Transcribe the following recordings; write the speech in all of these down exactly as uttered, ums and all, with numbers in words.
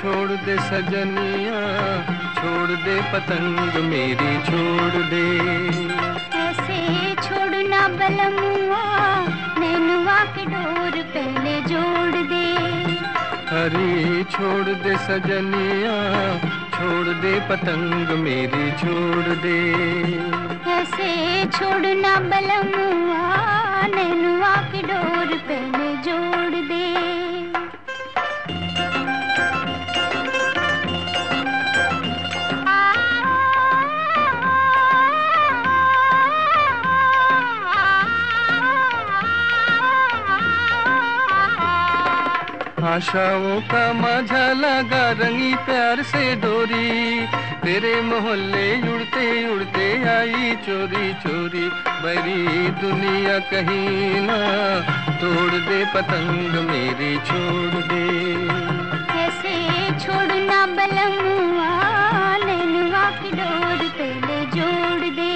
छोड़ दे सजनिया, छोड़ दे पतंग मेरी छोड़ दे। ऐसे छोड़ना बलमुआ, नैनुआ की डोर पहले जोड़ दे। अरे छोड़ दे सजनिया, छोड़ दे पतंग मेरी छोड़ दे। ऐसे छोड़ना बलमुआ, नैनुआ की डोर पहले जोड़ दे। आशाओं का माझा लगा रंगी प्यार से डोरी, तेरे मोहल्ले उड़ते उड़ते आई चोरी चोरी। बड़ी दुनिया कहीं ना तोड़ दे पतंग मेरी छोड़ दे। ऐसे छोड़ना बलमुआ, नैनुआ की डोर पहले जोड़ दे।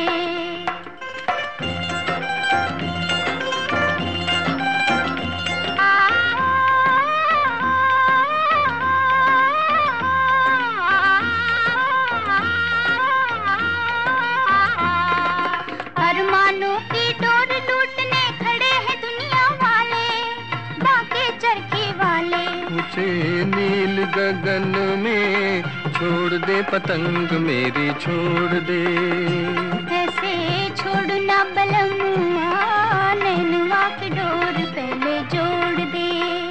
अरमानों की डोर लूटने खड़े हैं दुनिया वाले, बाके चरखी वाले। ऊंचे नील गगन में छोड़ दे पतंग मेरी छोड़ दे। ऐसे छोड़ना बलमुआ, नैनुआ की डोर पहले जोड़ दे।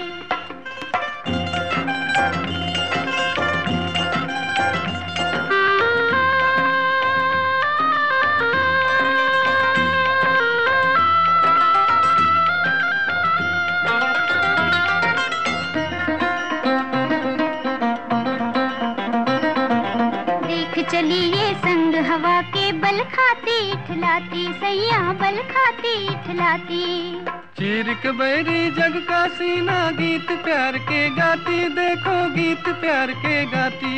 चलिए संग हवा के बल खाती इठलाती, सैया बल खाती इठलाती। चीर के बैरी जग का सीना, गीत प्यार के गाती, देखो गीत प्यार के गाती।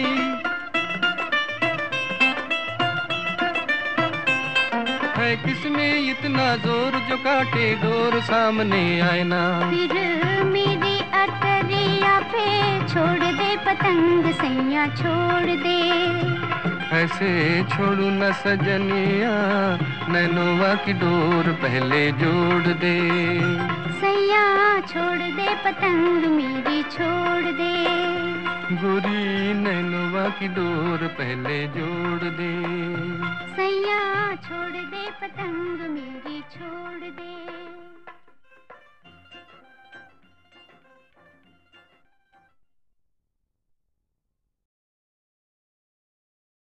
है किसमें इतना जोर जो काटे डोर सामने आए ना। फिर मेरी अटरिया पे छोड़ दे पतंग, सैया छोड़ दे। ऐसे छोड़ू न सजनिया, नैनुआ की डोर पहले जोड़ दे। सैया छोड़ दे पतंग मेरी छोड़ दे। गोरी नैनुआ की डोर पहले जोड़ दे। सैया छोड़ दे पतंग मेरी छोड़ दे।